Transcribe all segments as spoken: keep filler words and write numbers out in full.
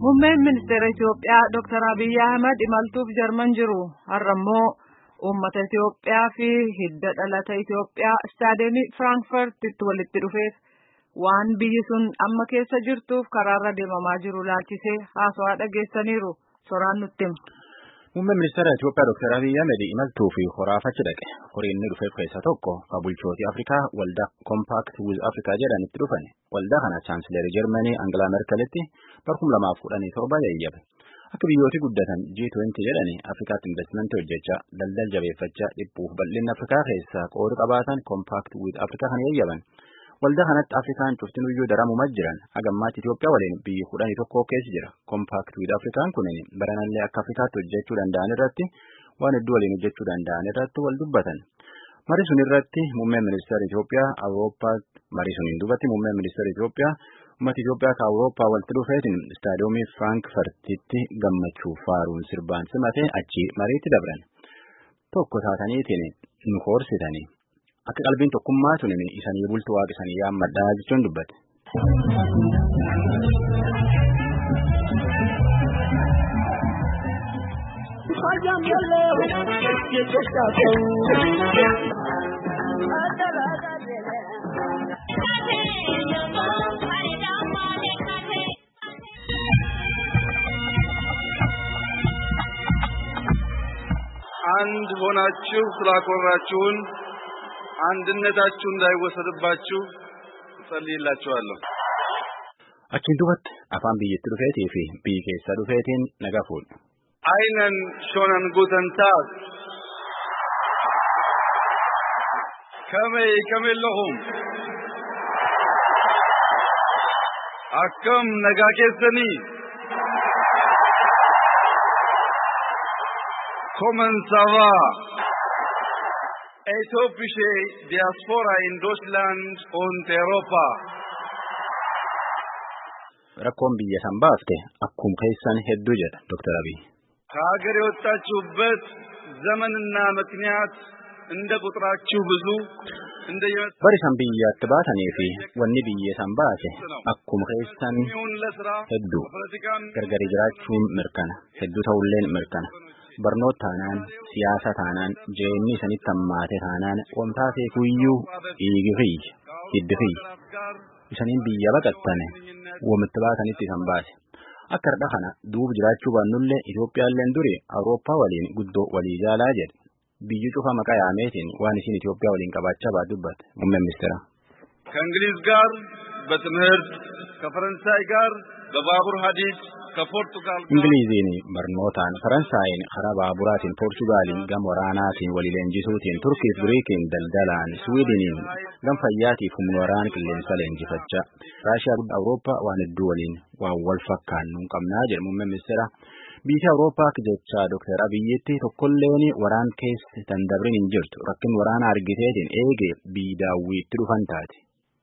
Muummeen ministeera Itoophiyaa Doktor Abiy Ahmed imaltuuf Jarman jiru. Har'ammoo uummata Itoophiyaa fi hidda dhalata Itoophiyaa istaadiyeemii Firaankifartitti walitti dhufeef waan biyyi sun amma keessa jirtuuf karaarra deemamaa jiru laalchisee haasawaa dhageessaniiru. Soraan nutti hima. Muummeen ministeera Itoophiyaa Doktor Abiy Ahmed imaltuu fi horaafachi dhaqe. Horiin inni dhufeef keessaa tokko kan bulchootii Afrikaa waldaa Compact with Africa jedhanitti dhufani. Waldaa kana chaansileerii Jarmanii Angela Merkelitti bara kuma lamaaf kudhanii torba eeyyabe. Akka biyyooti guddatan G twenty jedhani Afrikaatti investimentii hojjechaa daldala jabeeffachaa dhiphuuf bal'inni Afrikaa keessaa qooda qabaatan Compact with Africa kan eeyyaban. Waldaa kanatti Afrikaan cuftinuyyuu daramumaa jiran hagammaatti Itoophiyaa waliin biyyi kudhanii tokko keessa jira. Compact with Afrikaan kunin baranallee akka Afrikaatti hojjechuu danda'an irratti waan hedduu waliin hojjechuu danda'an irratti wal dubbatan. Marii sun irratti muummeen ministeera Itoophiyaa Awurooppaa marii suniin dubbatti muummeen ministeera Itoophiyaa uummata Itoophiyaa ka Awurooppaa walitti dhufeetiin istaadiyoomii Firaankifartitti gammachuu faaruun sirbaan simatee achi mariitti dabran. Tokko taataniitiin nu hoorsitanii. Akka qalbiin tokkummaa sunin isanii bultu waaqisanii yaammadhaa jechuun dubbate. አንድ ሆናችሁ ስላኮራችሁን አንድነታችሁ እንዳይወሰድባችሁ ጸልይላችኋለሁ። Achiin duubatti afaan biyyatti dhufeetii fi biyyi keessa dhufeetiin nagaa fuudhu. Aynan shonan guten Tag. Kamay kamillahum. Akkam nagaa keessanii. Comment ça va? Ethiopia diaspora in Deutschland und Europa. Rakkoon biyya san baafte akkum keessan hedduu jedha Doktor Abiy. ከሀገር የወጣችሁበት ዘመንና ምክንያት እንደ ቁጥራችሁ ብዙ እንደ bari san biyyaatti baatanii fi wanni biyya san baase akkum keessan hedduu gargari jiraachuun mirkana hedduu ta'ulleen mirkana. Barnoota taanaan, siyaasa taanaan, jireenyi isanitti hammaate taanaan, wamtaatee kuyyuu dhiigi fi hiddi fi isaniin biyya baqattane wamitti baatanitti isan baase. Akka har'a kana duub jiraachuu baannullee Itoophiyaalleen duri Awurooppaa waliin guddoo walii jaalaa jedhe. Biyyi cufa maqaa yaameetiin waan isin Itoophiyaa waliin qabaachaa baat dubbate muummeen ministeera. ከእንግሊዝ ጋር በትምህርት ከፈረንሳይ ጋር በባቡር ሀዲድ ከፖርቱጋል Ingiliziin barnootaan Faransaayeen karaa baaburaatiin Poortugaaliin gam waraanaatiin walii leenjisuutiin Turkiif Giriikiin daldalaan Swiidiniin gam fayyaatiif humna waraana qilleensa leenjifachaa Raashiyaa guddaa Awurooppaa waan hedduu waliin waan wal fakkaannu hin qabnaa jedhe muummeen ministeera. Biyya Awurooppaa jecha Doktor Abiyyitti tokkolleen waraan keessa dandabrin hin jirtu rakkin waraana argiteetiin eegee biidaawwiitti dhufan taate.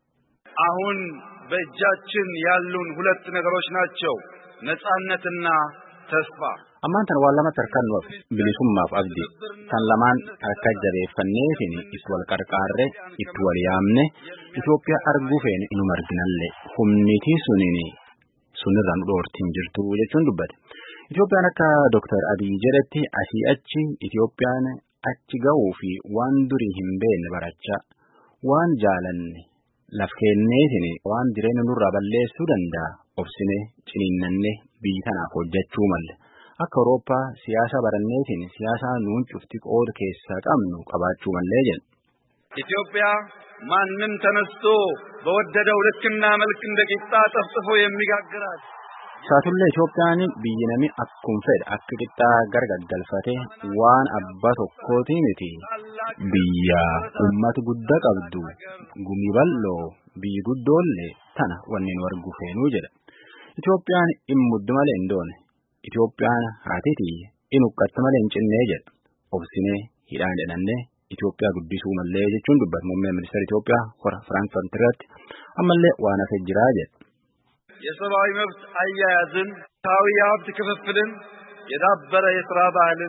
አሁን በእጃችን ያሉን ሁለት ነገሮች ናቸው ነጻነትና ተስፋ. Ammaan tan waan lama tarkaannuuf bilisummaaf abdii tan lamaan harka jabeeffanneetiin itti wal qarqaarre itti wal yaamne Itoophiyaa arguu feene inuma arginallee humnitii suniin sunirraan dhoortiin jirtu jechuun dubbate. Itoophiyaan akka Doktor Abiy jedhetti asii achi Itoophiyaan achi ga'uu fi waan durii hin beekne barachaa waan jaalanne laf kenneetiin waan jireenya nurraa balleessuu danda'a obsine ciniinnanne biyyi tanaaf hojjechuu malle. Akka Awurooppaa siyaasa baranneetiin siyaasa nuun cufti qooda keessaa qabnu qabaachuu mallee jedhe. ኢትዮጵያ ማንም ተነስቶ በወደደው ልክና መልክ እንደ ቂጣ ጠፍጥፎ የሚጋግራት Saatullee Itoophiyaan biyyi nami akkuma fedhe akka qixxaa gargaggalfatee waan abbaa tokkootii miti biyya uummata guddaa qabdu gumii bal'oo biyyi guddoollee tana wanni nu argu feenuu jedha. Itoophiyaan immuddu malee hin doone. Itoophiyaan haatitii inuqqatti malee hin cinnee jedha. Obsinee hidhaan jedhannee Itoophiyaa guddisuu mallee jechuun dubbata muummeen ministeera Itoophiyaa hora Firaankifaart irratti ammallee waan hafee jiraa jedha. የሰብአዊ መብት አያያዝን ታዊ ሀብት ክፍፍልን የዳበረ የሥራ ባህልን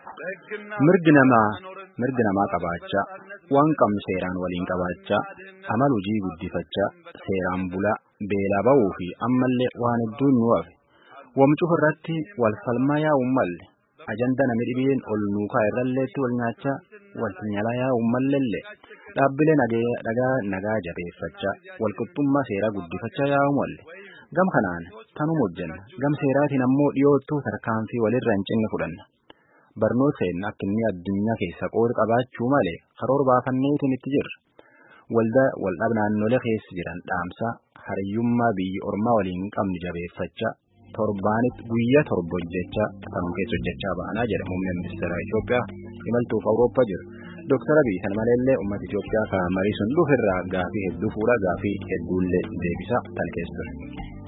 mirgi namaa mirgi namaa qabaachaa waan qabnu seeraan waliin qabaachaa amal hojii guddifachaa seeraan bulaa beelaa ba'uu fi ammallee waan hedduun nu hafe Wamcu irratti wal falmaa yaa'u malle ajanda namni dhibeen ol nuukaa irralleetti wal nyaacha wal nyalaa yaa'u mallelle dhaabbilee nagaa nagaa jabeeffachaa wal qixxummaa seeraa guddifachaa yaa'u malle gam kanaan tanuma hojjenna gam seeraatiin ammoo dhiyoottuu tarkaanfii walirra hin cinne fudhanna. Barnootni akka inni addunyaa keessa qooda qabaachuu malee karoora baafanneetiin itti jirra. Waldaa waldhaab naannolee keessa jiran dhaamsa hariyyummaa biyyi ormaa waliin qabnu jabeeffachaa torbaanitti guyyaa torba hojjechaa kanuma keessa hojjechaa ba'anaa jedha muummeen ministeera Itoophiyaa imaltuuf Awurooppaa jiru. Dooktar Abiy kana maleellee uummata Itoophiyaa kan marii sun dhufirraa gaafii hedduu fuudha gaafii hedduullee deebisa tan keessa ture.